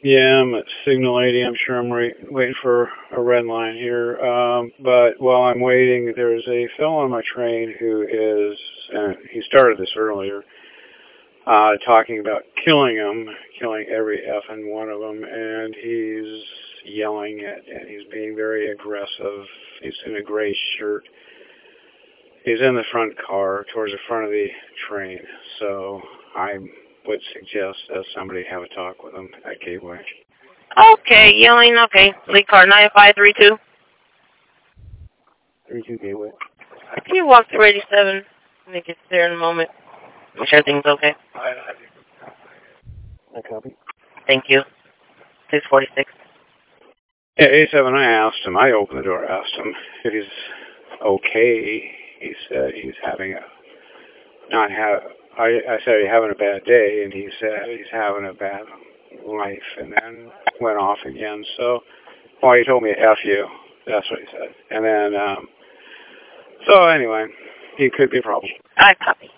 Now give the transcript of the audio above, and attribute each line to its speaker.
Speaker 1: Yeah, I'm at Signal 80. I'm sure I'm waiting for a red line here. But while I'm waiting, there's a fellow on my train who is, he started this earlier, talking about killing every effing one of them, and he's yelling and he's being very aggressive. He's in a gray shirt. He's in the front car, towards the front of the train, so I would suggest that somebody have a talk with him at Gateway.
Speaker 2: Okay, yelling, okay. Lead car 9532.
Speaker 1: 32 Gateway.
Speaker 2: Can you walk through 87? Let me get there in a moment. Make sure everything's okay.
Speaker 1: I copy.
Speaker 2: Thank you. 646.
Speaker 1: Yeah, 87, I opened the door, asked him if he's okay. He said he's having I said he's having a bad day, and he said he's having a bad life, and then went off again. So, he told me F you. That's what he said. And then, so anyway, he could be a problem.
Speaker 2: I copy.